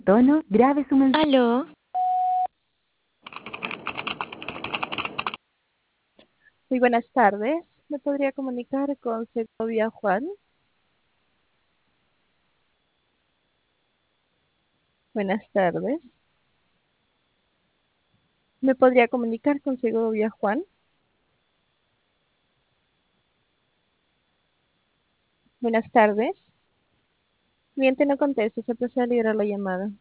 Tono, grabe su mensaje. Aló, Muy buenas tardes. ¿Me podría comunicar con Segovia Juan? Buenas tardes. ¿Me podría comunicar con Segovia Juan? Buenas tardes. Cliente no contesta, se procede a liberar la llamada.